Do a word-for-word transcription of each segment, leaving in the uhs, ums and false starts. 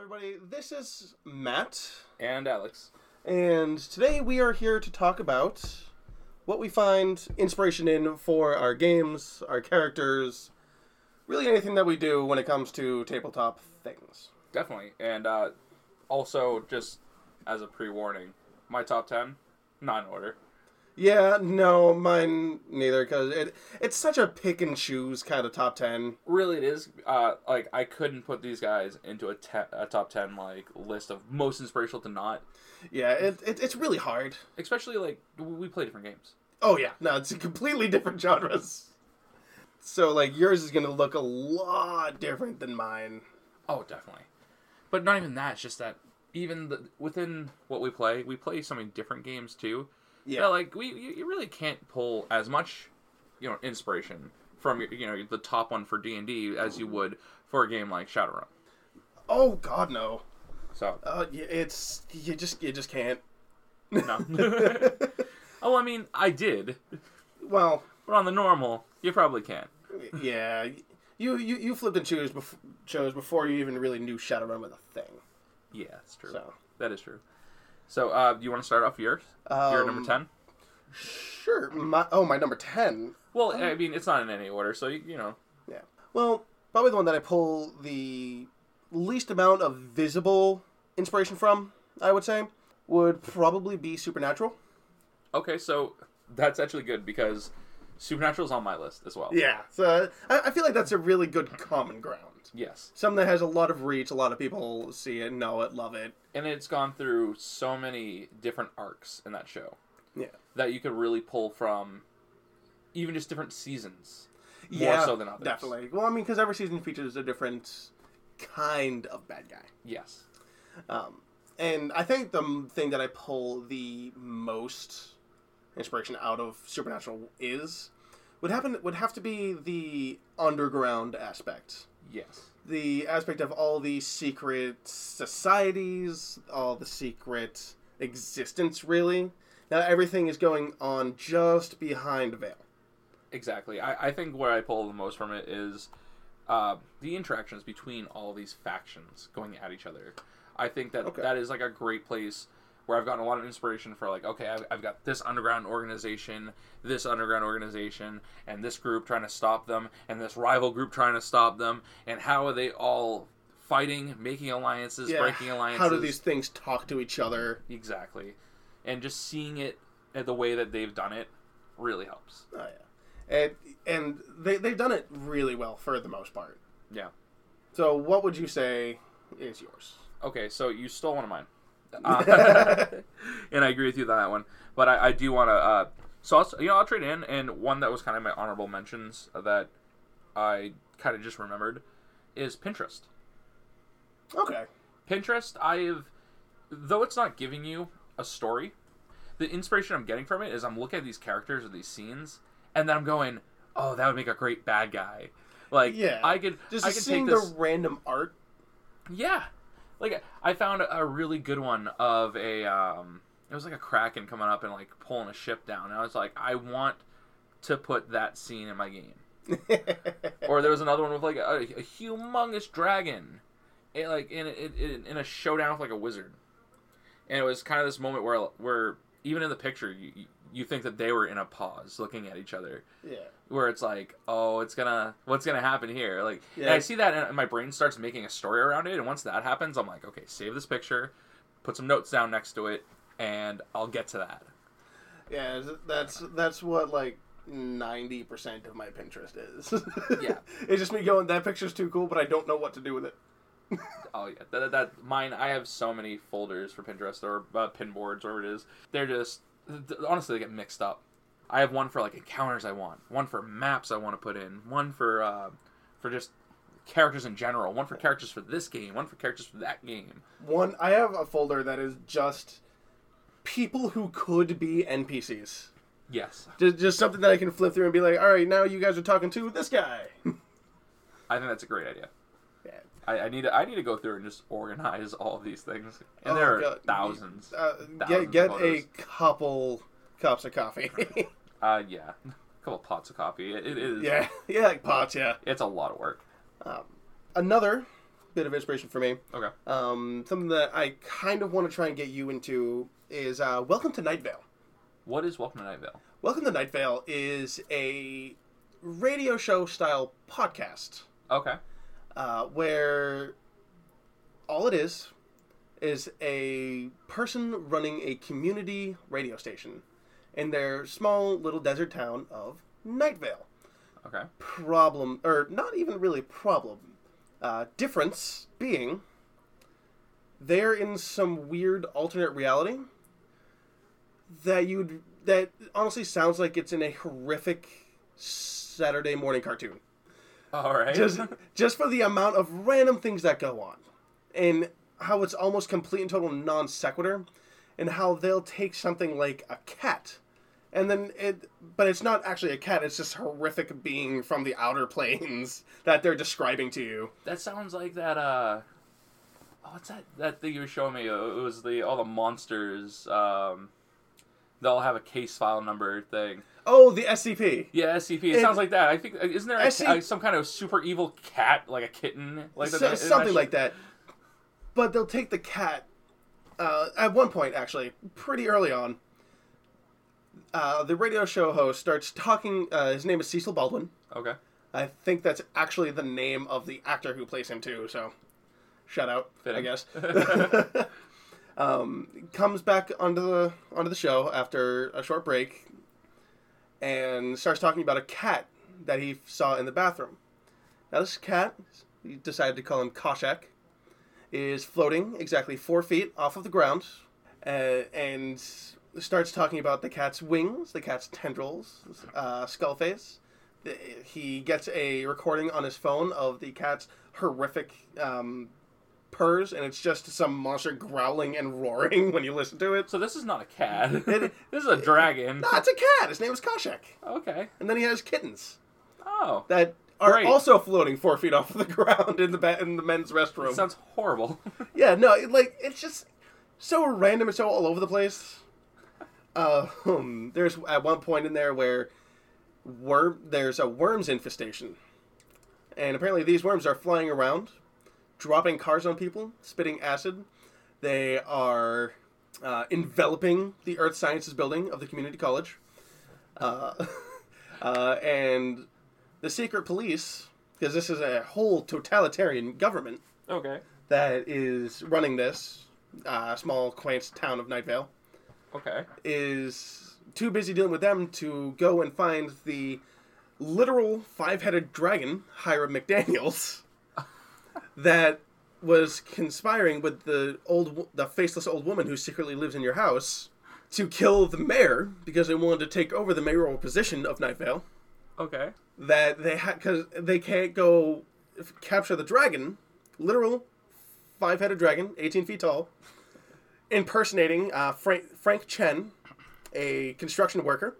everybody. This is Matt. And Alex. And today we are here to talk about what we find inspiration in for our games, our characters, really anything that we do when it comes to tabletop things. Definitely. And uh, also, just as a pre-warning, my top ten, not in order. Yeah, no, mine neither, because it, it's such a pick-and-choose kind of top ten. Really, it is. Uh, like, I couldn't put these guys into a, te- a top ten, like, list of most inspirational to not. Yeah, it, it it's really hard. Especially, like, we play different games. Oh, yeah. No, it's completely different genres. So, like, yours is going to look a lot different than mine. Oh, definitely. But not even that, it's just that even the, within what we play, we play so many different games, too. Yeah, that, like, we you really can't pull as much, you know, inspiration from, you know, the top one for D and D as you would for a game like Shadowrun. Oh, God, no. So, uh, it's, you just, you just can't. No. Oh, I mean, I did. Well. But on the normal, you probably can't. Yeah. You, you, you flipped and chose, bef- chose before you even really knew Shadowrun was a thing. Yeah, that's true. So. That is true. So, uh, do you want to start off yours? Um, Your number ten? Sure. My, oh, my number ten. Well, um, I mean, it's not in any order, so, you, you know. Yeah. Well, probably the one that I pull the least amount of visible inspiration from, I would say, would probably be Supernatural. Okay, so that's actually good because Supernatural's on my list as well. Yeah. So I, I feel like that's a really good common ground. Yes. Something that has a lot of reach, a lot of people see it, know it, love it. And it's gone through so many different arcs in that show. Yeah. That you could really pull from even just different seasons. More Yeah, so than others. Definitely. Well, I mean, because every season features a different kind of bad guy. Yes. Um, and I think the thing that I pull the most inspiration out of Supernatural is would happen would have to be the underground aspect. Yes. The aspect of all the secret societies, all the secret existence, really. Now everything is going on just behind a veil. Exactly. I, I think where I pull the most from it is uh, the interactions between all these factions going at each other. I think that okay. that is like a great place where I've gotten a lot of inspiration for, like, okay, I've, I've got this underground organization, this underground organization, and this group trying to stop them, and this rival group trying to stop them, and how are they all fighting, making alliances, yeah. breaking alliances. How do these things talk to each other? Exactly. And just seeing it the way that they've done it really helps. Oh, yeah. And, and they, they've done it really well for the most part. Yeah. So what would you say is yours? Okay, so you stole one of mine. Uh, and I agree with you on that one. But I, I do want to... Uh, so, I'll, you know, I'll trade in. And one that was kind of my honorable mentions that I kind of just remembered is Pinterest. Okay. Pinterest, I've... Though it's not giving you a story, the inspiration I'm getting from it is I'm looking at these characters or these scenes, and then I'm going, oh, that would make a great bad guy. Like, yeah. I could... Just I could seeing take this, the random art. Yeah. Like, I found a really good one of a, um, it was like a Kraken coming up and, like, pulling a ship down. And I was like, I want to put that scene in my game. Or there was another one with, like, a, a humongous dragon, and, like, in, in, in a showdown with, like, a wizard. And it was kind of this moment where, where even in the picture, you, you think that they were in a pause looking at each other. Yeah. Where it's like, oh, it's gonna, what's gonna happen here? Like, yeah. and I see that, and my brain starts making a story around it. And once that happens, I'm like, okay, save this picture, put some notes down next to it, and I'll get to that. Yeah, that's that's what like ninety percent of my Pinterest is. Yeah, it's just me going, that picture's too cool, but I don't know what to do with it. Oh yeah, that, that mine. I have so many folders for Pinterest or uh, pin boards, whatever it is. They're just honestly they get mixed up. I have one for, like, encounters I want, one for maps I want to put in, one for uh, for just characters in general, one for characters for this game, one for characters for that game. One, I have a folder that is just people who could be N P Cs. Yes. Just, just something that I can flip through and be like, all right, now you guys are talking to this guy. I think that's a great idea. Yeah. I, I need to I need to go through and just organize all of these things, and oh, there are God. thousands. Uh, thousands get get of a couple cups of coffee. uh, yeah, a couple pots of coffee. It, it is. Yeah, yeah, like pots. Yeah, it's a lot of work. Um, another bit of inspiration for me. Okay. Um, something that I kind of want to try and get you into is uh, Welcome to Night Vale. What is Welcome to Night Vale? Welcome to Night Vale is a radio show style podcast. Okay. Uh, where all it is is a person running a community radio station in their small little desert town of Night Vale. Okay. Problem, or not even really problem. Uh, difference being they're in some weird alternate reality that you'd that honestly sounds like it's in a horrific Saturday morning cartoon. All right. Just just for the amount of random things that go on, and how it's almost complete and total non sequitur, and how they'll take something like a cat, and then it, but it's not actually a cat. It's this horrific being from the outer planes that they're describing to you. That sounds like that. Uh, oh, what's that? That thing you were showing me. Uh, It was the all the monsters. Um, they all have a case file number thing. Oh, the S C P. Yeah, S C P. It, It- sounds like that. I think isn't there a, S C- uh, some kind of super evil cat, like a kitten, like So- that, isn't something that like that. But they'll take the cat. Uh, at one point, actually, pretty early on, uh, the radio show host starts talking. Uh, his name is Cecil Baldwin. Okay. I think that's actually the name of the actor who plays him too. So, shout out, Fitting. I guess. um, comes back onto the onto the show after a short break, and starts talking about a cat that he saw in the bathroom. Now, this cat, he decided to call him Koshak, is floating exactly four feet off of the ground, uh, and starts talking about the cat's wings, the cat's tendrils, uh, skull face. He gets a recording on his phone of the cat's horrific um, purrs, and it's just some monster growling and roaring when you listen to it. So this is not a cat. It- This is a dragon. No, it's a cat. His name is Koshak. Okay. And then he has kittens Oh. that are Great. also floating four feet off the ground in the ba- in the men's restroom. That sounds horrible. Yeah, no, it, like it's just so random and so all over the place. Uh, um, there's at one point in there where worm there's a worms infestation, and apparently these worms are flying around, dropping cars on people, spitting acid. They are uh, enveloping the Earth Sciences building of the community college, uh, uh, and the secret police, because this is a whole totalitarian government Okay. that is running this uh, small, quaint town of Night Vale, Okay. is too busy dealing with them to go and find the literal five-headed dragon, Hiram McDaniels, that was conspiring with the old, the faceless old woman who secretly lives in your house to kill the mayor because they wanted to take over the mayoral position of Night Vale. Okay. That they had because they can't go f- capture the dragon, literal five-headed dragon, eighteen feet tall, impersonating uh, Frank Frank Chen, a construction worker,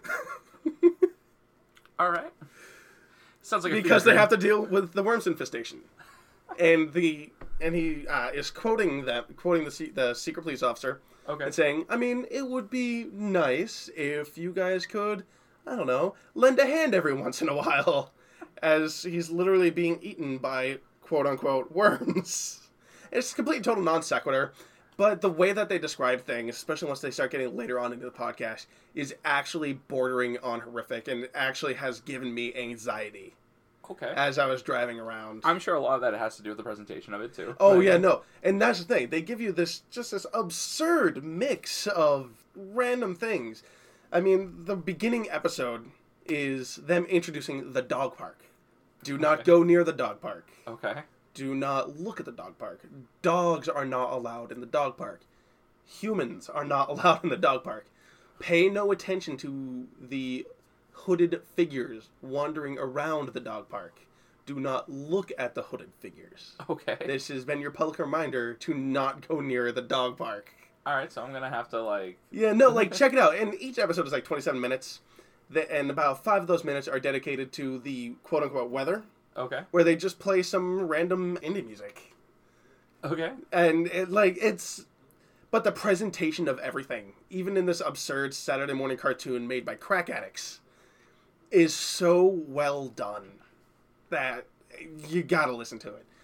All right. Sounds like a because fever they have dream. to deal with the worms infestation, and the and he uh, is quoting that quoting the se- the secret police officer Okay. and saying, I mean, it would be nice if you guys could, I don't know, lend a hand every once in a while, as he's literally being eaten by quote-unquote worms. It's complete and total non sequitur, but the way that they describe things, especially once they start getting later on into the podcast, is actually bordering on horrific and actually has given me anxiety Okay. as I was driving around. I'm sure a lot of that has to do with the presentation of it too. Oh But- yeah, no, and that's the thing. They give you this just this absurd mix of random things. I mean, the beginning episode is them introducing the dog park. Do not Okay. go near the dog park. Okay. Do not look at the dog park. Dogs are not allowed in the dog park. Humans are not allowed in the dog park. Pay no attention to the hooded figures wandering around the dog park. Do not look at the hooded figures. Okay. This has been your public reminder to not go near the dog park. All right. So I'm gonna have to like. Yeah, no, like, check it out. And each episode is like twenty-seven minutes. The- And about five of those minutes are dedicated to the quote-unquote weather, Okay. where they just play some random indie music. Okay. And, it, like, it's... But the presentation of everything, even in this absurd Saturday morning cartoon made by crack addicts, is so well done that you gotta listen to it.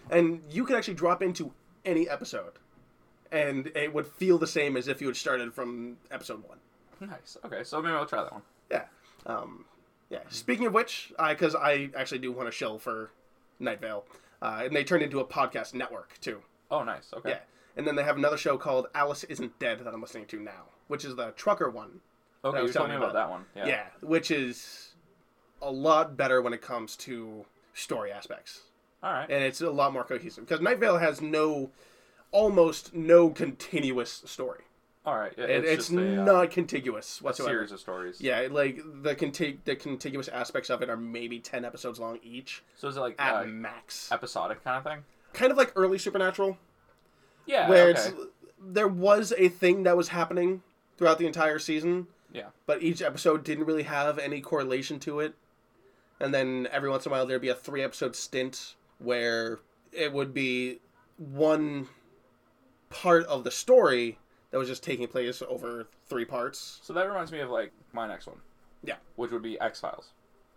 and you could actually drop into any episode, and it would feel the same as if you had started from episode one. Nice. Okay, so maybe I'll try that one. Yeah. Um, yeah. Speaking of which, I because I actually do want to shill for Night Vale, uh, and they turned into a podcast network too. Oh, nice. Okay. Yeah. And then they have another show called Alice Isn't Dead that I'm listening to now, which is the trucker one. Okay, you was told me telling about, you that one. Yeah. Yeah, which is a lot better when it comes to story aspects. All right. And it's a lot more cohesive. Because Night Vale has no, almost no continuous story. All right. Yeah, It, it's it's just a, uh, not contiguous a whatsoever. series of stories. Yeah, like the contig- the contiguous aspects of it are maybe ten episodes long each. So is it like At uh, max. episodic kind of thing? Kind of like early Supernatural. Yeah. Where okay. it's there was a thing that was happening throughout the entire season. Yeah. But each episode didn't really have any correlation to it. And then every once in a while there'd be a three episode stint where it would be one part of the story that was just taking place over three parts. So that reminds me of like my next one. Yeah. Which would be X-Files.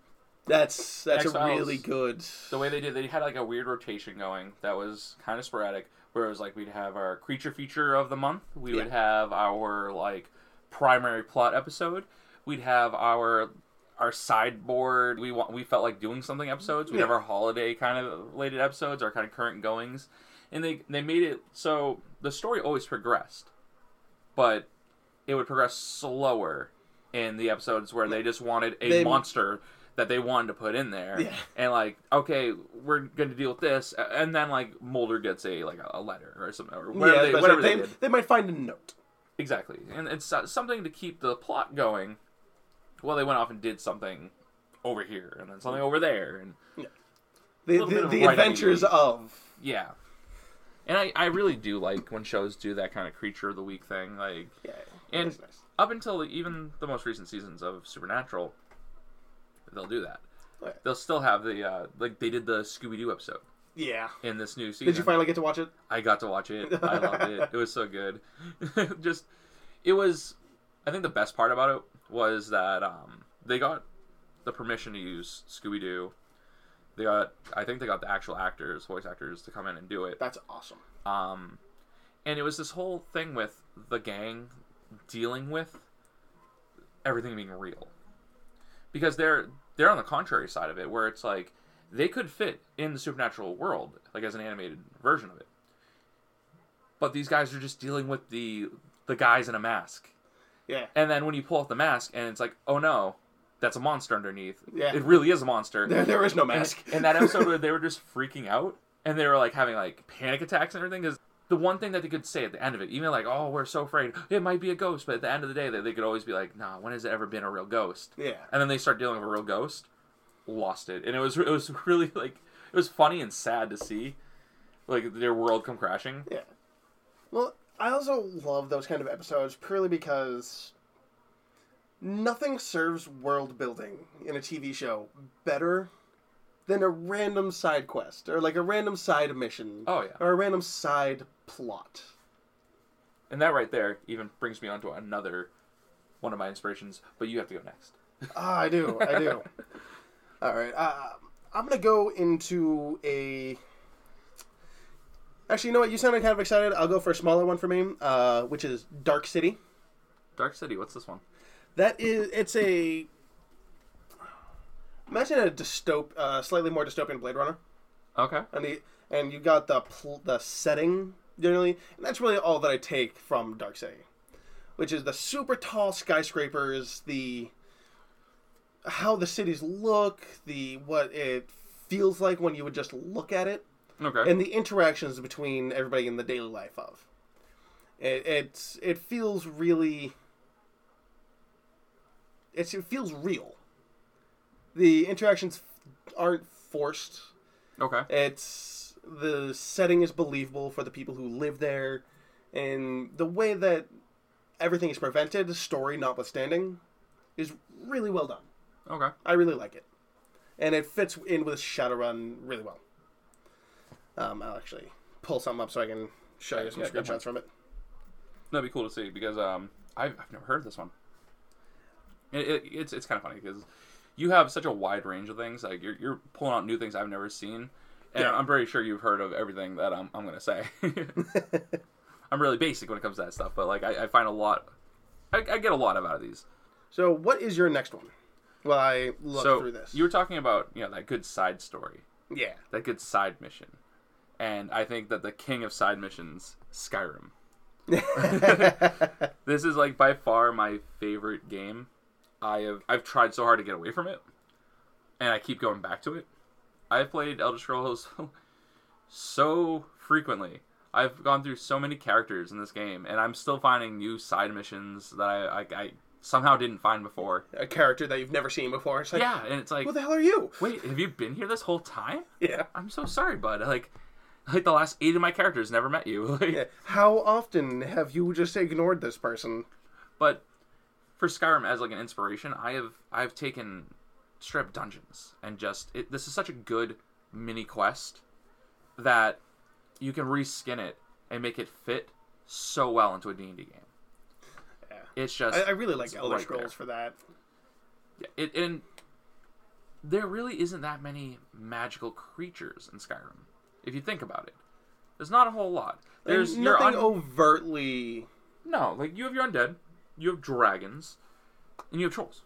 That's that's a X-Files, really good. The way they did, they had like a weird rotation going that was kind of sporadic. Where it was like we'd have our creature feature of the month. We Yeah. would have our like primary plot episode. We'd have our our sideboard. We want we felt like doing something episodes. We'd Yeah. have our holiday kind of related episodes, our kind of current goings, and they they made it so the story always progressed, but it would progress slower in the episodes where they just wanted a They- monster that they wanted to put in there, Yeah. and like, okay, we're going to deal with this, and then like Mulder gets a like a letter or something, or whatever, Yeah, they, but whatever they, they did. they might find a note. Exactly, and it's uh, something to keep the plot going. Well, they went off and did something over here, and then something over there, and The, little bit the, of the right adventures idea. of. yeah. And I, I really do like when shows do that kind of creature of the week thing, like, Yeah, and that's nice. up until even the most recent seasons of Supernatural, they'll do that. Right. They'll still have the uh, like they did the Scooby Doo episode Yeah. in this new season. Did you finally get to watch it? I got to watch it. I loved it. It was so good. Just, it was. I think the best part about it was that um, they got the permission to use Scooby Doo. They got, I think they got the actual actors, voice actors, to come in and do it. That's awesome. Um, and it was this whole thing with the gang dealing with everything being real, because they're they're on the contrary side of it, where it's like they could fit in the supernatural world, like as an animated version of it. But these guys are just dealing with the the guys in a mask. Yeah. And then when you pull off the mask, and it's like, oh no, that's a monster underneath. Yeah. It really is a monster. There, there is no And mask. in that episode where they were just freaking out, and they were like having like panic attacks and everything, because the one thing that they could say at the end of it, even like, oh, we're so afraid, it might be a ghost, but at the end of the day, they, they could always be like, nah, when has it ever been a real ghost? Yeah. And then they start dealing with a real ghost, lost it, and it was it was really like it was funny and sad to see, like their world come crashing. Yeah. Well, I also love those kind of episodes purely because nothing serves world building in a T V show better than a random side quest or like a random side mission. Oh yeah, Or a random side plot. and that right there even brings me on to another one of my inspirations. But you have to go next. Ah, I do. I do. All right. Uh, I'm going to go into a... Actually, you know what? You sounded kind of excited. I'll go for a smaller one for me, uh, which is Dark City. Dark City. What's this one? That is... It's a... Imagine a dystop, uh, slightly more dystopian Blade Runner. Okay. And the and you got the pl- the setting, generally. And that's really all that I take from Dark City. Which is the super tall skyscrapers, the... how the cities look, the what it feels like when you would just look at it, Okay. and the interactions between everybody in the daily life of. It it's it feels really. It's, it feels real. The interactions aren't forced. okay. It's the setting is believable for the people who live there, and the way that everything is prevented, story notwithstanding, is really well done. Okay. I really like it. And it fits in with Shadowrun really well. Um, I'll actually pull something up so I can show you some Yeah, screenshots definitely. from it. That'd be cool to see because um, I've, I've never heard of this one. It, it, it's it's kind of funny because you have such a wide range of things. Like you're you're pulling out new things I've never seen, And Yeah. I'm pretty sure you've heard of everything that I'm, I'm going to say. I'm really basic when it comes to that stuff, but like I, I find a lot, I, I get a lot out of these. So, what is your next one? While I look so through this. you were talking about, you know, that good side story, Yeah. that good side mission. And I think that the king of side missions, Skyrim. This is like by far my favorite game. I have I've tried so hard to get away from it, and I keep going back to it. I've played Elder Scrolls so frequently. I've gone through so many characters in this game, and I'm still finding new side missions that I, I, I somehow didn't find before. A character that you've never seen before. It's like, Yeah, and it's like, who the hell are you? wait, have you been here this whole time? Yeah. I'm so sorry, bud. Like, like the last eight of my characters never met you. Like, Yeah. How often have you just ignored this person? But for Skyrim as like an inspiration, I have I've taken straight up dungeons and just it, this is such a good mini quest that you can reskin it and make it fit so well into a D and D game. Yeah. It's just I, I really like it's Elder right Scrolls there. for that. Yeah, it, and there really isn't that many magical creatures in Skyrim. If you think about it, there's not a whole lot. There's And your nothing un- overtly. no, like you have your undead, you have dragons, and you have trolls.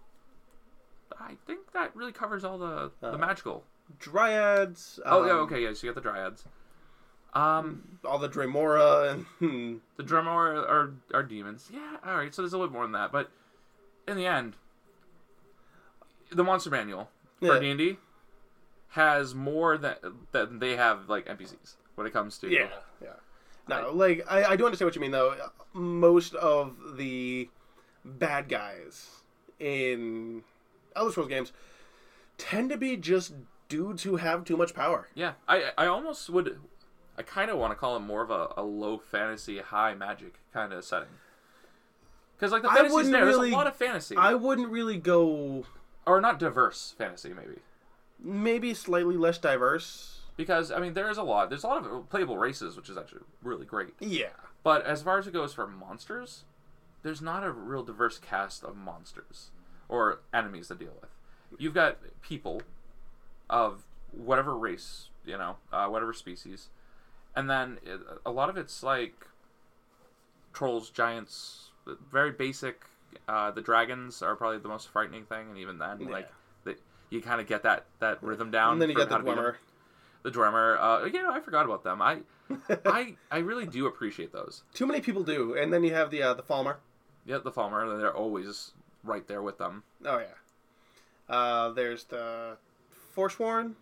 I think that really covers all the the Uh, magical. Dryads. Oh yeah, um, okay, yeah. So you got the dryads. Um, All the Dremora and hmm, the Dremor are are demons. Yeah, all right. So there's a little more than that, but in the end, the monster manual for Yeah. D and D has more than than they have like N P Cs when it comes to yeah, yeah. No, like I, I do understand what you mean though. Most of the bad guys in Elder Scrolls games tend to be just dudes who have too much power. Yeah, I I almost would. I kind of want to call it more of a, a low fantasy, high magic kind of setting. Because like the I fantasy's wouldn't there, really- there's a lot of fantasy, I wouldn't really go or not diverse fantasy maybe. maybe slightly less diverse. Because I mean, there is a lot. There's a lot of playable races, which is actually really great. Yeah. But as far as it goes for monsters, there's not a real diverse cast of monsters or enemies to deal with. You've got people of whatever race, you know, uh, whatever species, and then it, a lot of it's like trolls, giants, very basic. Uh, the dragons are probably the most frightening thing, and even then, Yeah. like, the, you kind of get that, that rhythm down. And then you for got the how to beat 'em. Dwemer. The drummer. Uh, yeah, I forgot about them. I, I, I really do appreciate those. Too many people do. And then you have the uh, the Falmer. Yeah, the Falmer. They're always right there with them. Oh yeah. Uh, there's the Forsworn.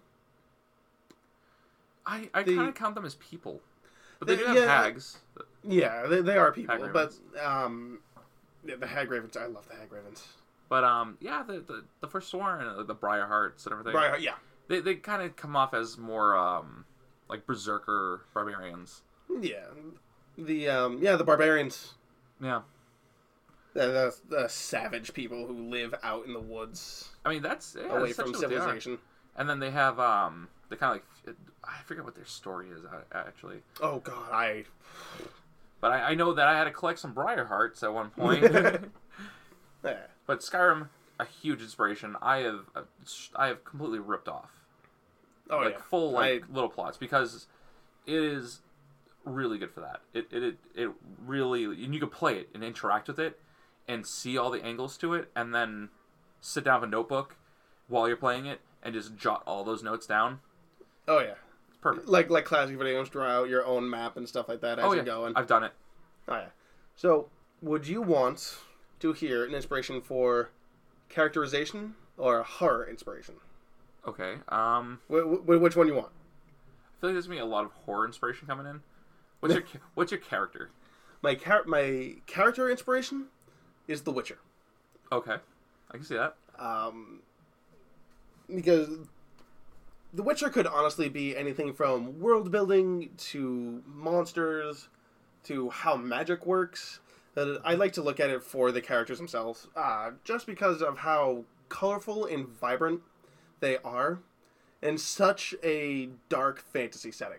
I, I The- kind of count them as people, but they The- do have yeah. hags. Yeah, they, they are people, Hag but um, yeah, the Hag Ravens. I love the Hag Ravens. But um, yeah, the the, the Forsworn and the Briar Hearts and everything. Right? Yeah. They they kind of come off as more um, like berserker barbarians. Yeah. The um, yeah, the barbarians. Yeah, The, the, the savage people who live out in the woods I mean that's yeah, away that's from essentially what they are. civilization. And then they have um, they kind of like I forget what their story is uh, actually. Oh God, I. But I, I know that I had to collect some Briar Hearts at one point. Yeah. But Skyrim, a huge inspiration. I have uh, I have completely ripped off. Oh like yeah. full like I- little plots because it is really good for that. It, it it it really and you can play it and interact with it and see all the angles to it and then sit down with a notebook while you're playing it and just jot all those notes down. Oh yeah. It's perfect. Like like classic video games, draw out your own map and stuff like that as oh you're yeah, going. I've done it. Oh yeah. So, would you want to hear an inspiration for characterization or horror inspiration? Okay. Um, Wh- wh- which one you want? I feel like there's gonna be a lot of horror inspiration coming in. What's your What's your character? My char- my character inspiration is The Witcher. Okay, I can see that. Um, because The Witcher could honestly be anything from world building to monsters to how magic works. Uh, I like to look at it for the characters themselves, uh, just because of how colorful and vibrant they are in such a dark fantasy setting.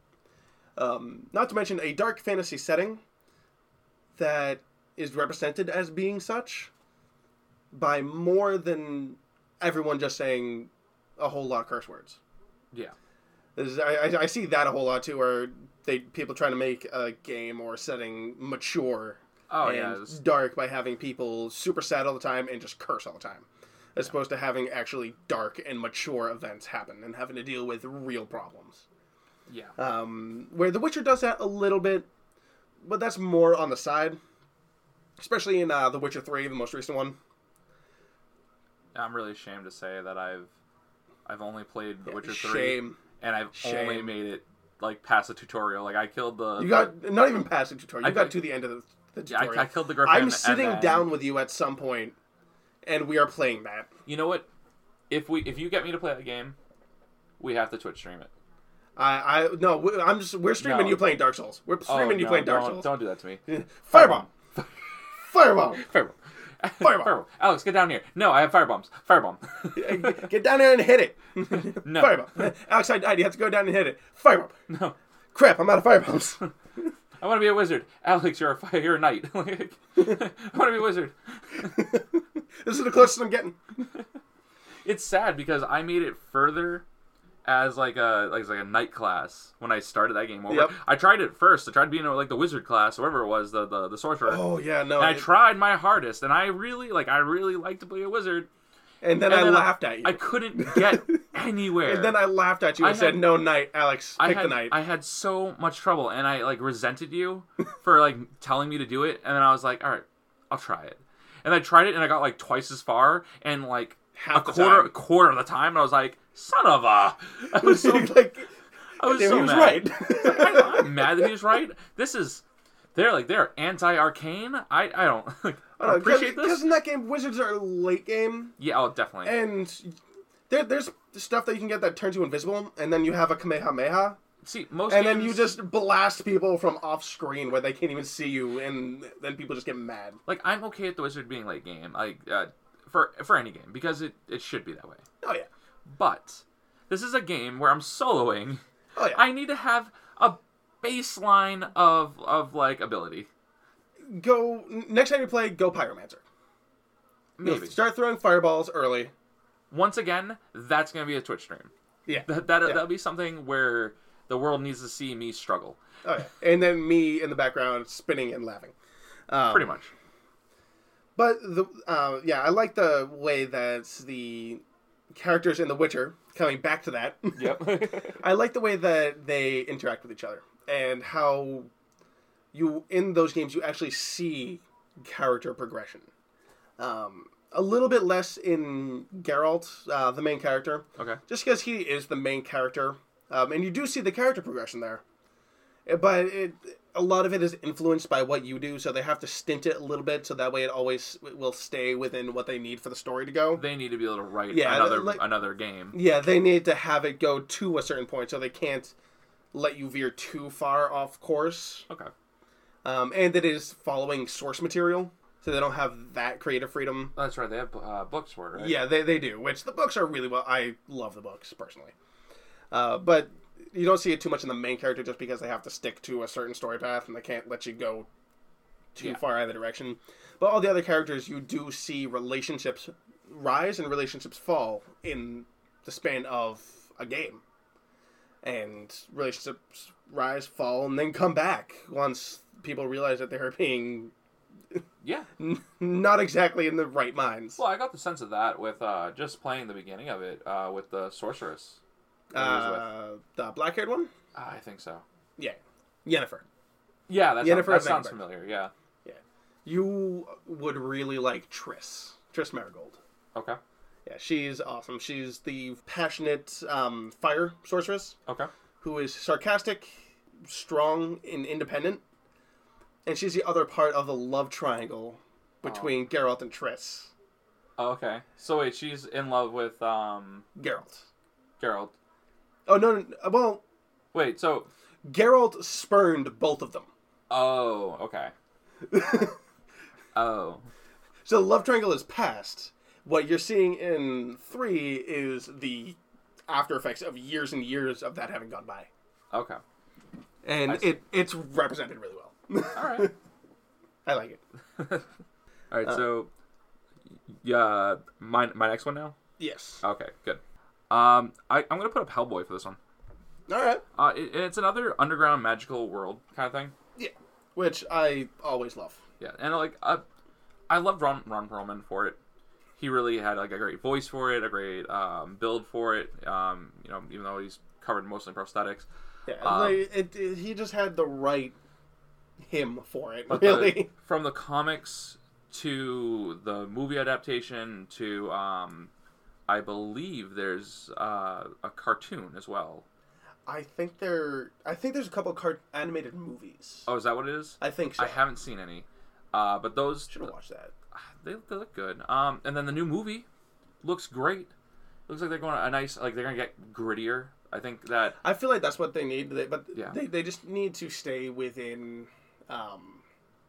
Um, not to mention a dark fantasy setting that is represented as being such by more than everyone just saying a whole lot of curse words. Yeah. There's- I, I I see that a whole lot too, where they people trying to make a game or setting mature Oh and yeah, it was- dark by having people super sad all the time and just curse all the time, as opposed to having actually dark and mature events happen and having to deal with real problems. yeah. Um, where The Witcher does that a little bit, but that's more on the side, especially in uh, The Witcher three, the most recent one. I'm really ashamed to say that I've I've only played The Yeah, Witcher three, shame. and I've Shame. only made it like past the tutorial. Like I killed the. You got not even past the tutorial. You I got got- to the end of the, the Yeah, tutorial. I, I killed the Griffin. I'm and sitting then- down with you at some point, and we are playing that. You know what? If we if you get me to play that game, we have to Twitch stream it. I, I no, we- I'm just we're streaming No. you playing Dark Souls. We're streaming oh, you no, playing Dark don't, Souls. Don't do that to me. Firebomb, firebomb, Firebomb. Firebomb. Firebomb. Alex, get down here. No, I have firebombs. Firebomb. Get down there and hit it. No. Firebomb. Alex, I died. You have to go down and hit it. Firebomb. No. Crap, I'm out of firebombs. I want to be a wizard. Alex, you're a fi- you're a knight. Like, I want to be a wizard. This is the closest I'm getting. It's sad because I made it further as like a like, like a knight class when I started that game over. Yep. I tried it first. I tried being like the wizard class, or whatever it was, the the, the sorcerer. Oh yeah, no. and I it- tried my hardest, and I really like I really like to be a wizard. and then And I then laughed at you. I couldn't get anywhere. and then I laughed at you I and said, had- "No, knight, Alex, I pick had, the knight." I had so much trouble, and I like resented you for like telling me to do it, and then I was like, all right, I'll try it. And I tried it, and I got like twice as far, and like Half a the quarter time. quarter of the time, and I was like, son of a. I was so like, I was damn, so he was mad. right. I, I'm mad that he was right. This is they're like they're anti-arcane. I I don't like, I don't appreciate Because this. in that game, wizards are late game, Yeah, oh definitely. and there, there's stuff that you can get that turns you invisible, and then you have a Kamehameha, See, most and games, then you just blast people from off screen where they can't even see you, and then people just get mad. like I'm okay with the wizard being late game, like uh, for for any game because it it should be that way. Oh yeah, But this is a game where I'm soloing. oh yeah. I need to have a baseline of of like ability. Go next time you play, go Pyromancer. You'll Maybe. start throwing fireballs early. Once again, that's gonna be a Twitch stream. Yeah. That that Yeah. that'll be something where the world needs to see me struggle. Oh yeah, and then me in the background spinning and laughing. Um, Pretty much. But the uh, yeah, I like the way that the characters in The Witcher, coming back to that, Yep. I like the way that they interact with each other and how you in those games you actually see character progression. Um, a little bit less in Geralt, uh, the main character, Okay. just because he is the main character, um, and you do see the character progression there. Uh, But it, a lot of it is influenced by what you do, so they have to stint it a little bit, so that way it always will stay within what they need for the story to go. They need to be able to write Yeah, another like- another game. Yeah, they need to have it go to a certain point, so they can't let you veer too far off course. Okay. Um, and it is following source material, so they don't have that creative freedom. That's right. They have uh, books for it, right? Yeah, they, they do, which the books are really well. I love the books, personally. Uh, but you don't see it too much in the main character just because they have to stick to a certain story path and they can't let you go too Yeah. far either direction. But all the other characters, you do see relationships rise and relationships fall in the span of a game. And relationships rise, fall, and then come back once people realize that they're being Yeah. n- not exactly in the right minds. Well, I got the sense of that with uh, just playing the beginning of it uh, with the sorceress. that he was with. Uh, the black-haired one? Ah, I think so. Yeah. Yennefer. Yeah, that, Yennefer sounds, that of sounds Vengerberg. familiar. Yeah. You would really like Triss. Triss Marigold. Okay. Yeah, she's awesome. She's the passionate um, fire sorceress Okay. who is sarcastic, strong, and independent. And she's the other part of the love triangle between Geralt and Triss. Oh, okay. So wait, she's in love with um Geralt. Geralt. Oh, no, no, no, well, Wait, so Geralt spurned both of them. oh, okay. Oh. So the love triangle is past. What you're seeing in three is the after effects of years and years of that having gone by. Okay. And I see. it it's represented really well. All right. I like it. All right. So, yeah, my my next one now. Yes. Okay, good. Um, I I'm gonna put up Hellboy for this one. All right. Uh, it, it's another underground magical world kind of thing. Yeah. Which I always love. Yeah, and like uh, I loved Ron, Ron Perlman for it. He really had like a great voice for it, a great um, build for it. Um, you know, even though he's covered mostly in prosthetics. Yeah, um, like, it, it, he just had the right him for it, but really. The, from the comics to the movie adaptation to, um, I believe there's uh, a cartoon as well. I think there. I think there's a couple of cart- animated movies. Oh, is that what it is? I think so. I haven't seen any, uh, but those Should have watched that. They, they look good. Um, and then the new movie looks great. Looks like they're going a nice, like they're gonna get grittier. I think that. I feel like that's what they need, they, but Yeah. they they just need to stay within. Um,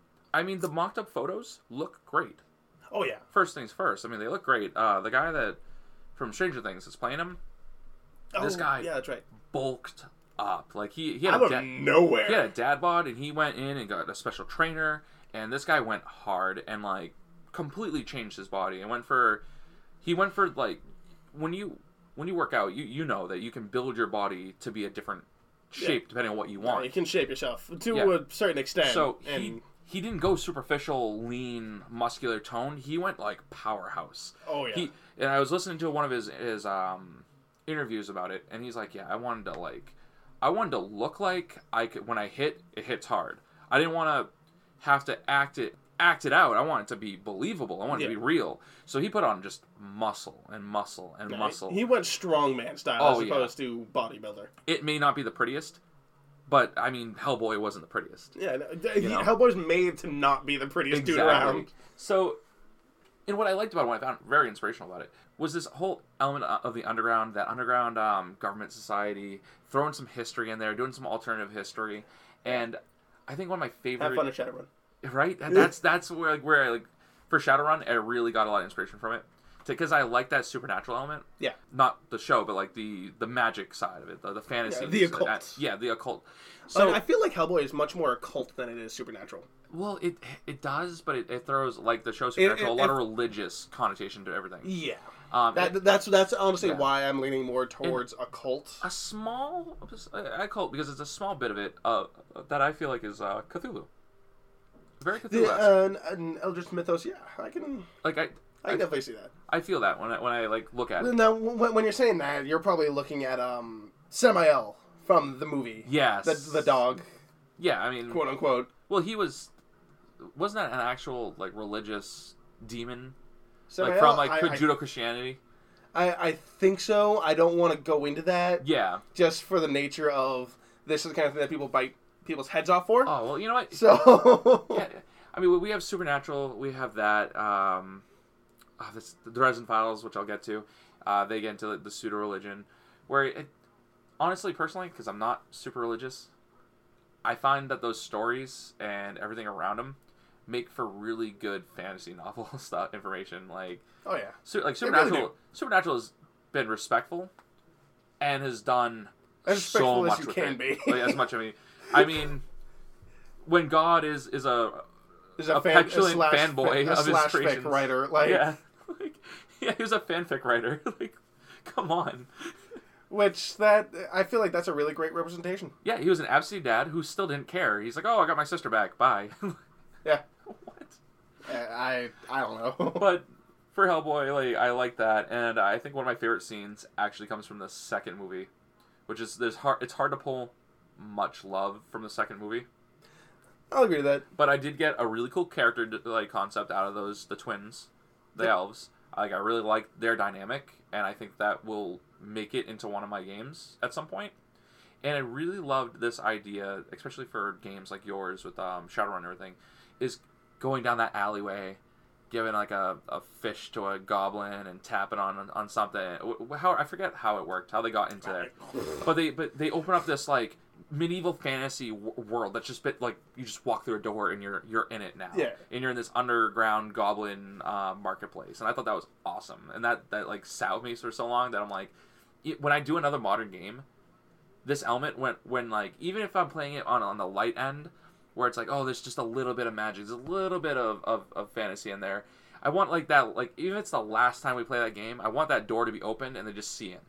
I mean, the mocked up photos look great. oh yeah, First things first. I mean, they look great. Uh, the guy that from Stranger Things is playing him. This oh, guy Yeah, that's right. bulked up. Like he he had Out a of dad, nowhere. he had a dad bod, and he went in and got a special trainer. And this guy went hard and like completely changed his body and went for. He went for like when you when you work out, you you know that you can build your body to be a different shape Yeah. depending on what you Yeah, want. you can shape yourself to Yeah. a certain extent. So and he he didn't go superficial, lean, muscular tone. He went like powerhouse. oh yeah, He and I was listening to one of his his um interviews about it, and he's like, yeah, I wanted to like, I wanted to look like I could when I hit, it hits hard. I didn't want to have to act it act it out. I want it to be believable. I want it Yeah. to be real. So he put on just muscle and muscle and Yeah, muscle. He went strongman style Oh, as yeah. opposed to bodybuilder. It may not be the prettiest, but I mean, Hellboy wasn't the prettiest. Yeah, no, he, know? Hellboy's made to not be the prettiest dude around. So, and what I liked about it, what I found very inspirational about it, was this whole element of the underground, that underground um, government society, throwing some history in there, doing some alternative history, and I think one of my favorite, Have fun at Shadowrun. right? And that's that's where like where I like for Shadowrun, I really got a lot of inspiration from it, because I like that supernatural element. Yeah. Not the show, but like the the magic side of it, the, the fantasy, Yeah, the occult. that- yeah, the occult. So So I feel like Hellboy is much more occult than it is supernatural. well, it it does, but it, it throws like the show supernatural it- a lot it- of religious connotation to everything. Yeah, Um, that it- that's that's honestly yeah. why I'm leaning more towards occult. a small I call it because it's a small bit of it uh, that I feel like is uh, Cthulhu. Very Cthulhu. The, uh, an, an Eldritch mythos, yeah, I can like I, I can I, definitely see that. I feel that when I when I like look at it. Now, when, when you're saying that, you're probably looking at um Samael from the movie. Yes. The the dog, Yeah, I mean, quote unquote. well, he was wasn't that an actual like religious demon, Samael, like from like I, I, Judeo Christianity? I, I think so. I don't want to go into that Yeah. just for the nature of this is the kind of thing that people bite people's heads off for. Oh well, you know what? So Yeah, I mean, we have supernatural. We have that. Um, oh, this, the Dresden Files, which I'll get to. Uh, they get into the, the pseudo religion, where it, honestly, personally, because I'm not super religious, I find that those stories and everything around them make for really good fantasy novel stuff information. Like, oh yeah, so, like They really supernatural. do. Supernatural has been respectful, and has done as so respectful much as you with can it. be. Like, as much. I mean, I mean, when God is is a There's a fan- petulant slash fanboy fic- a of his slash creations. fic writer, like yeah, like, yeah, he was a fanfic writer. Like, come on. which that I feel like that's a really great representation. Yeah, he was an absentee dad who still didn't care. He's like, oh, I got my sister back. Bye. Yeah, What? Uh, I I don't know. But for Hellboy, like, I like that, and I think one of my favorite scenes actually comes from the second movie, which is there's hard. It's hard to pull much love from the second movie. I'll agree to that. But I did get a really cool character like concept out of those the twins, the Yep. elves. Like I really liked their dynamic, and I think that will make it into one of my games at some point. And I really loved this idea, especially for games like yours with um, Shadowrun and everything, is going down that alleyway, giving like a, a fish to a goblin and tapping on on something. How I forget how it worked, how they got into there, but they but they open up this like medieval fantasy w- world that's just bit like you just walk through a door and you're you're in it now. Yeah. And you're in this underground goblin uh, marketplace, and I thought that was awesome. And that that like sat with me for so long that I'm like, it, when I do another modern game, this element when when like even if I'm playing it on on the light end, where it's like, oh, there's just a little bit of magic, there's a little bit of, of, of fantasy in there. I want like that, like even if it's the last time we play that game, I want that door to be open and they just see in.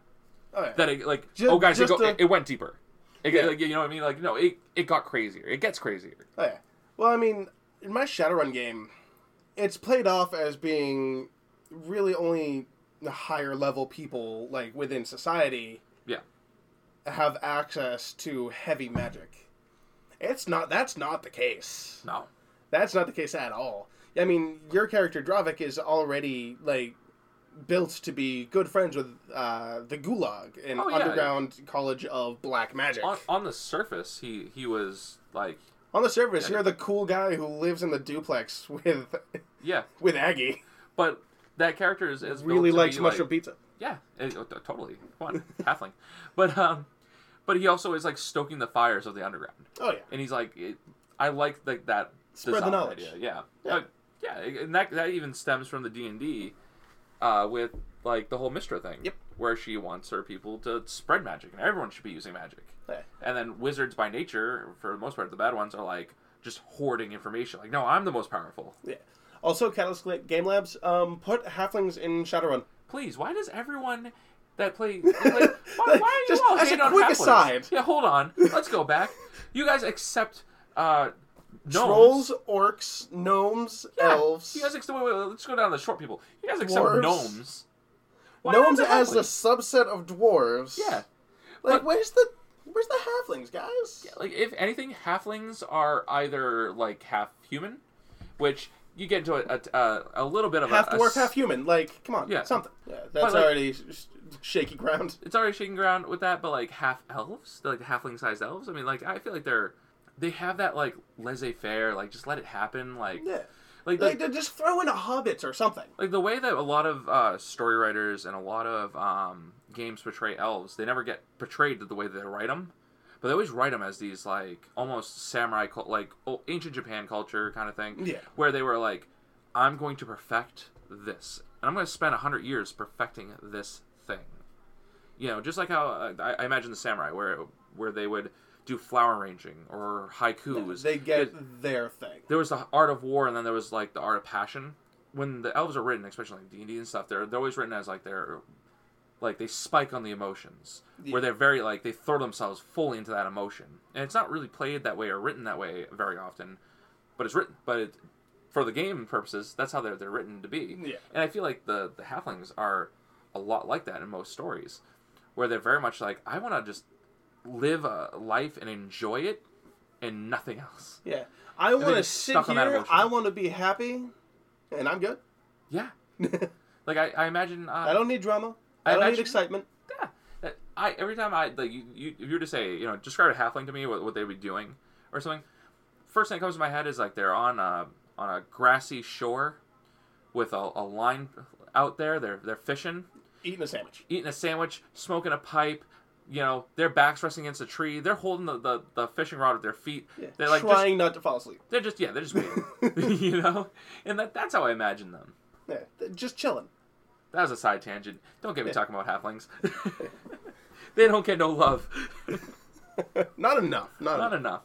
Oh, yeah. That it, like, Ju- oh guys, it, just go, a- it, it went deeper. It, Yeah. like, you know what I mean? Like, no, it, it got crazier. It gets crazier. Oh, yeah. Well, I mean, in my Shadowrun game, it's played off as being really only the higher level people, like, within society Yeah. have access to heavy magic. It's not, that's not the case. No. That's not the case at all. I mean, your character, Dravik, is already, like, built to be good friends with uh, the Gulag, an Oh, yeah. underground college of black magic. On, on the surface, he, he was, like... On the surface, Yeah. you're the cool guy who lives in the duplex with Yeah. with Aggie. But that character is, is built Really to likes be, mushroom like, pizza. Yeah, it, oh, t- totally. Come on, halfling. But um, but he also is like stoking the fires of the underground, Oh, yeah. and he's like, it, I like like that Spread the design knowledge. idea. Yeah, Yeah. Uh, yeah, and that that even stems from the D and D, uh, with like the whole Mistra thing. Yep. Where she wants her people to spread magic, and everyone should be using magic. Yeah. And then wizards by nature, for the most part, the bad ones are like just hoarding information. Like, no, I'm the most powerful. Yeah. Also, Catalyst Game Labs, um, put halflings in Shadowrun. Please, why does everyone that play... Like, why, why are you Just all as a hating on quick halflings? aside. Yeah, hold on. Let's go back. You guys accept uh, gnomes. Trolls, orcs, gnomes, Yeah. elves. You guys accept... Wait, wait, wait, let's go down to the short people. You guys accept Dwarves. gnomes. Why not Gnomes the as a halflings? subset of dwarves. Yeah. Like, But- where's the where's the halflings, guys? Like, if anything, halflings are either, like, half human, which you get into a, a, a, a little bit of Half a... a dwarf, s- half human. Like, come on, Yeah. something. Yeah, that's like- already sh- sh- shaky ground. It's already shaking ground with that, but, like, half elves? They're, like, halfling-sized elves? I mean, like, I feel like they're... They have that, like, laissez-faire, like, just let it happen, like... Yeah. Like, Like, like, just throw in a hobbits or something. like the way that a lot of uh, story writers and a lot of um, games portray elves, they never get portrayed the way they write them, but they always write them as these like almost samurai, cul- like oh, ancient Japan culture kind of thing. Yeah. Where they were like, I'm going to perfect this, and I'm going to spend a hundred years perfecting this thing. You know, just like how uh, I, I imagine the samurai, where where they would do flower arranging or haikus. They get It- their thing. there was the art of war, and then there was like the art of passion. When the elves are written, especially like D and D and stuff, they're they're always written as like they're like they spike on the emotions, Yeah. where they're very like they throw themselves fully into that emotion, and it's not really played that way or written that way very often, but it's written. But it, for the game purposes, that's how they're they're written to be. Yeah. And I feel like the the halflings are a lot like that in most stories, where they're very much like, I want to just live a life and enjoy it, and nothing else. Yeah. I they want to just sit stuck on that here, emotion. I want to be happy, and I'm good. Yeah. Like I, I imagine. Uh, I don't need drama. I I, don't imagine- need excitement. Yeah. That- I every time I like you, you if you were to say, you know, describe a halfling to me, what, what they would be doing or something. First thing that comes to my head is like they're on a on a grassy shore with a, a line out there. They're they're fishing, Eating a sandwich. eating a sandwich, smoking a pipe. You know, their backs resting against a tree. They're holding the, the, the fishing rod with their feet. Yeah. They're like just, Trying not to fall asleep. they're just yeah, they're just waiting. You know, and that that's how I imagine them. Yeah. They're just chilling. That was a side tangent. Don't get me Yeah. talking about halflings. They don't get no love. Not enough. Not, Not enough. enough.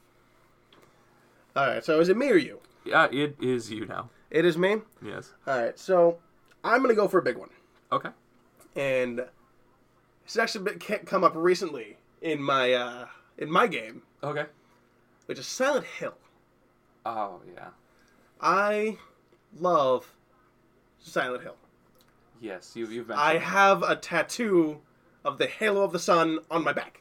All right. So is it me or you? Yeah, it is you now. It is me. Yes. All right. So I'm gonna go for a big one, Okay. and it's actually been, ca- come up recently in my uh, in my game, Okay. which is Silent Hill. Oh yeah. I love Silent Hill. Yes, you you've mentioned. I it. have a tattoo of the Halo of the Sun on my back.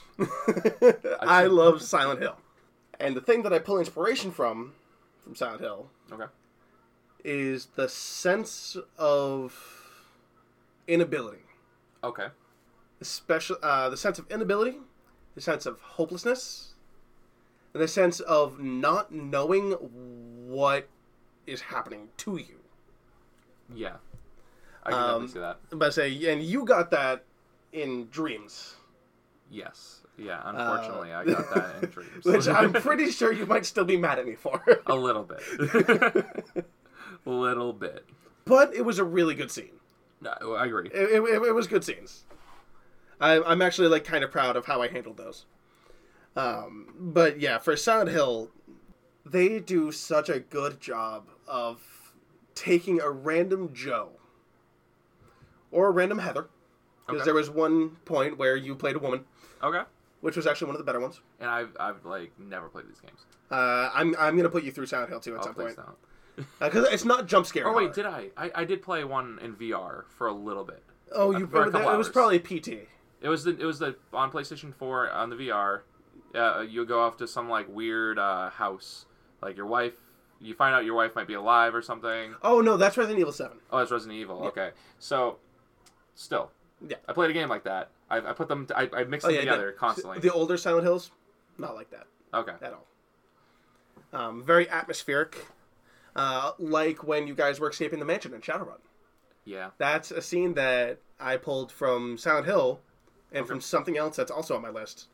I see. love Silent Hill. And the thing that I pull inspiration from, from Silent Hill, Okay. is the sense of inability. Okay. Especially, uh, the sense of inability, the sense of hopelessness, and the sense of not knowing what is happening to you. Yeah. I can Um, definitely see that. But I say, and you got that in dreams. Yes. Yeah. Unfortunately, uh, I got that in dreams. Which I'm pretty sure you might still be mad at me for. a little bit. little bit. But it was a really good scene. No, I agree. It, it, it was good scenes. I, I'm actually like kind of proud of how I handled those. Um, but yeah, for Silent Hill, they do such a good job of taking a random Joe or a random Heather Because Okay. there was one point where you played a woman, Okay. which was actually one of the better ones. And I've I've like never played these games. Uh, I'm I'm gonna put you through Silent Hill two at Oh, some please point don't. because it's not jump scare. Oh wait, horror. did I? I? I did play one in V R for a little bit. Oh, Uh, you for a couple it was hours. probably P T. It was the it was the on PlayStation four on the V R. Uh, you go off to some like weird uh, house, like your wife. You find out your wife might be alive or something. Oh no, that's Resident Evil seven. Oh, it's Resident Evil. Yeah. Okay, so still, Yeah. I played a game like that. I, I put them. I, I mixed Oh them yeah, together the, constantly. The older Silent Hills, not like that Okay. at all. Um, very atmospheric, uh, like when you guys were escaping the mansion in Shadowrun. Yeah. That's a scene that I pulled from Silent Hill and Okay. from something else that's also on my list,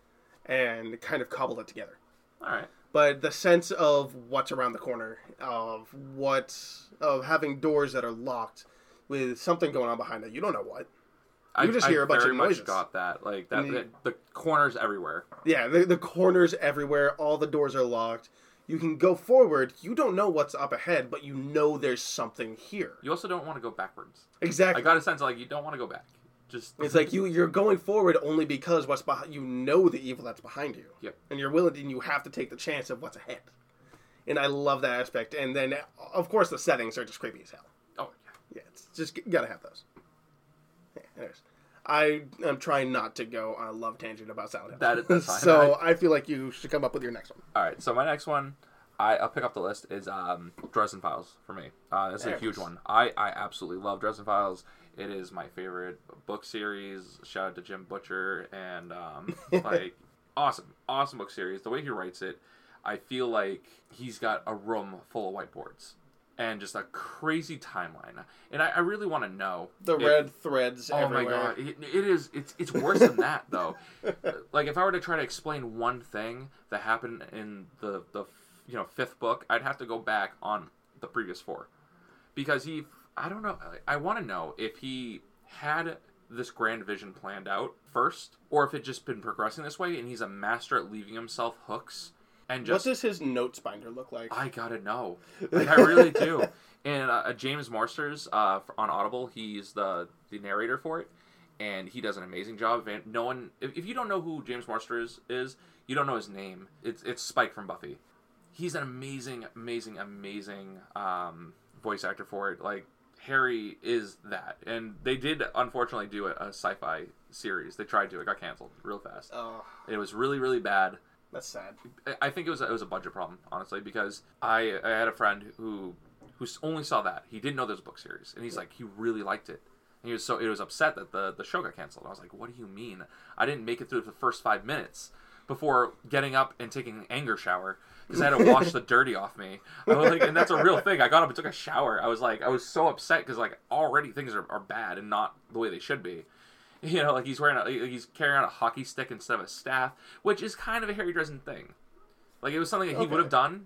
and kind of cobbled it together. All right. But the sense of what's around the corner, of what, of having doors that are locked with something going on behind it, you don't know what. I You just I hear a bunch very of much noises. got that. Like that. And you- the, the corners everywhere. Yeah, the, the corners everywhere, all the doors are locked. You can go forward, you don't know what's up ahead, but you know there's something here. You also don't want to go backwards. Exactly. I got a sense of like you don't want to go back. Just It's like you you're going forward only because what's behind you know the evil that's behind you. Yep. And you're willing and you have to take the chance of what's ahead. And I love that aspect. And then of course the settings are just creepy as hell. Oh yeah. Yeah, it's just you gotta have those. Yeah, anyways. I am trying not to go on a love tangent about Silent Hill. That is- that's fine. So I feel like you should come up with your next one. All right, so my next one, I, I'll pick up the list, is um, Dresden Files for me. Uh, this is There a it huge is. one. I, I absolutely love Dresden Files. It is my favorite book series. Shout out to Jim Butcher. And, um, like, awesome, awesome book series. The way he writes it, I feel like he's got a room full of whiteboards and just a crazy timeline. And I, I really want to know. The if- red threads Oh everywhere. my god, it, it is. It's it's worse than that though. Like if I were to try to explain one thing that happened in the the you know fifth book, I'd have to go back on the previous four, because he. I don't know. I want to know if he had this grand vision planned out first, or if it just been progressing this way, and he's a master at leaving himself hooks and What just. does his notes binder look like? I gotta know. Like I really do. And uh, James Morsters uh, on Audible, he's the the narrator for it, and he does an amazing job. And no one, if, if you don't know who James Morsters is, you don't know his name. It's it's Spike from Buffy. He's an amazing, amazing, amazing um, voice actor for it. Like Harry is that, and they did unfortunately do a, a sci-fi series. They tried to, it got canceled real fast. Oh, It was really, really bad. that's sad. I think it was a, it was a budget problem, honestly, because I I had a friend who who only saw that. He didn't know there was a book series, and he's like, he really liked it. And he was so it was upset that the the show got canceled. I was like, what do you mean? I didn't make it through the first five minutes before getting up and taking an anger shower because I had to wash the dirty off me. I was like, and that's a real thing. I got up and took a shower. I was like, I was so upset because like already things are, are bad and not the way they should be. You know, like he's wearing a, he's carrying out a hockey stick instead of a staff, which is kind of a Harry Dresden thing. Like it was something that he Okay. would have done,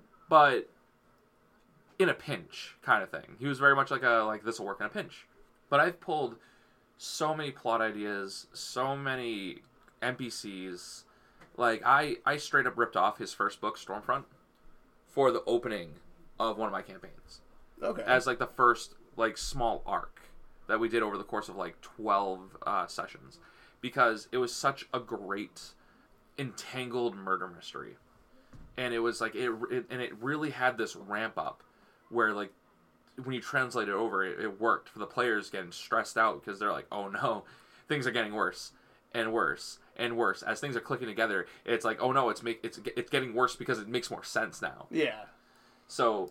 but in a pinch kind of thing. He was very much like a like this will work in a pinch. But I've pulled so many plot ideas, so many N P Cs. Like I I straight up ripped off his first book, Stormfront, for the opening of one of my campaigns Okay. as like the first like small arc that we did over the course of like twelve uh, sessions, because it was such a great entangled murder mystery, and it was like it, it and it really had this ramp up where like when you translate it over, it, it worked for the players getting stressed out because they're like, oh no, things are getting worse and worse and worse as things are clicking together. It's like, oh no, it's make it's it's getting worse because it makes more sense now. yeah. So,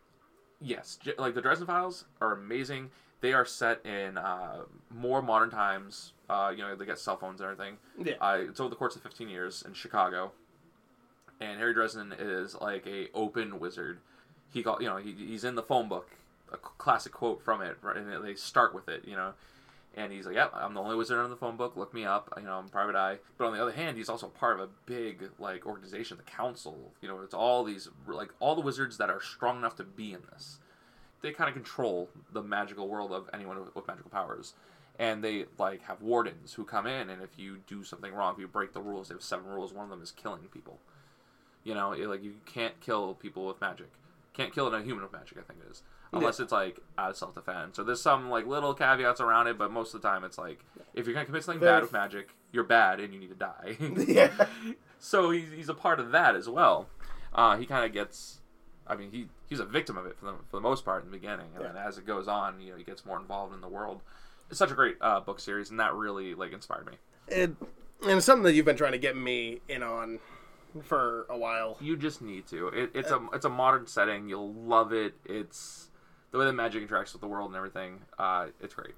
yes, j- like the Dresden Files are amazing. They are set in uh, more modern times. Uh, you know, they get cell phones and everything. Yeah. Uh, it's over the course of fifteen years in Chicago, and Harry Dresden is like a open wizard. He got, you know, he, he's in the phone book, a c- classic quote from it, right? And they start with it, you know. And he's like, "Yep, I'm the only wizard on the phone book. Look me up. You know, I'm Private Eye." But on the other hand, he's also part of a big like organization, the Council. You know, it's all these like all the wizards that are strong enough to be in this. They kind of control the magical world of anyone with, with magical powers, and they like have wardens who come in, and if you do something wrong, if you break the rules, they have seven rules. One of them is killing people. You know, it, like you can't kill people with magic. can't kill a human with magic, I think it is. Unless yeah. it's, like, out of self-defense. So there's some, like, little caveats around it, but most of the time it's, like, if you're going to commit something Very bad with magic, you're bad and you need to die. yeah. So he's, he's a part of that as well. Uh, he kind of gets... I mean, he he's a victim of it for the, for the most part in the beginning. And yeah. then as it goes on, you know, he gets more involved in the world. It's such a great uh, book series, and that really, like, inspired me. It, and it's something that you've been trying to get me in on for a while. You just need to. It, it's uh, a it's a modern setting. You'll love it. It's the way that magic interacts with the world and everything. Uh, it's great.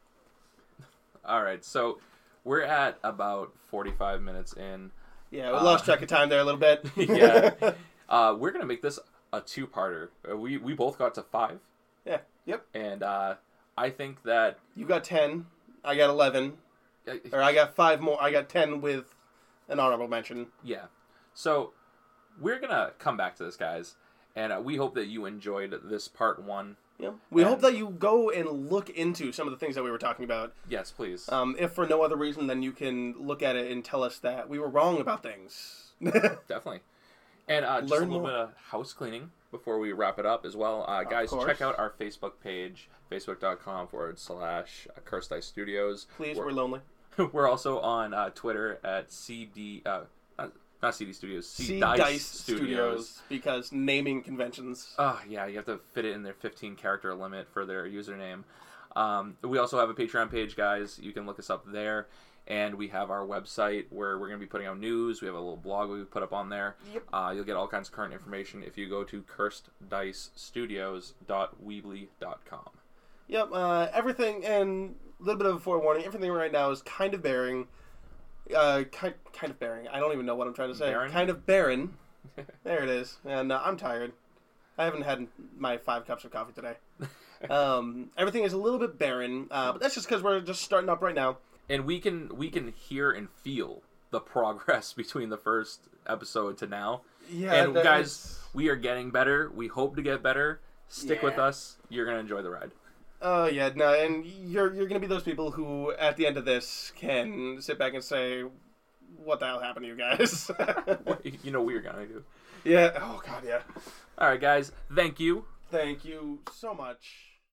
All right, so we're at about forty-five minutes in. Yeah, we uh, lost track of time there a little bit. yeah. Uh, we're going to make this a two-parter. Uh, we, we both got to five. Yeah, yep. And uh, I think that... You got ten. I got eleven. Uh, or I got five more. I got ten with an honorable mention. Yeah. So, we're going to come back to this, guys. And uh, we hope that you enjoyed this part one. Yeah. We and, hope that you go and look into some of the things that we were talking about. Yes, please. Um, if for no other reason, then you can look at it and tell us that we were wrong about things. Definitely. And uh, just Learn a little more. bit of house cleaning before we wrap it up as well. Uh, guys, check out our Facebook page, facebook.com forward slash Cursed Dice Studios. Please, we're, we're lonely. We're also on uh, Twitter at C D, uh, not, not C D Studios, C, C Dice, Dice Studios. Studios. Because naming conventions. Oh, yeah, you have to fit it in their fifteen character limit for their username. Um, we also have a Patreon page, guys. You can look us up there. And we have our website where we're going to be putting out news. We have a little blog we put up on there. Yep. Uh, you'll get all kinds of current information if you go to cursed dice studios dot weebly dot com. Yep. Uh, everything, and a little bit of a forewarning, everything right now is kind of bearing. Uh, kind, kind of bearing. I don't even know what I'm trying to say. Barren? Kind of barren. There it is. And uh, I'm tired. I haven't had my five cups of coffee today. um, everything is a little bit barren, uh, but that's just because we're just starting up right now. And we can we can hear and feel the progress between the first episode to now. Yeah, and guys, is... we are getting better. We hope to get better. Stick yeah. with us. You're gonna enjoy the ride. Oh uh, yeah, no, and you're you're gonna be those people who, at the end of this, can sit back and say, "What the hell happened to you guys?" You know we're gonna do. Yeah. Oh god, yeah. All right, guys. Thank you. Thank you so much.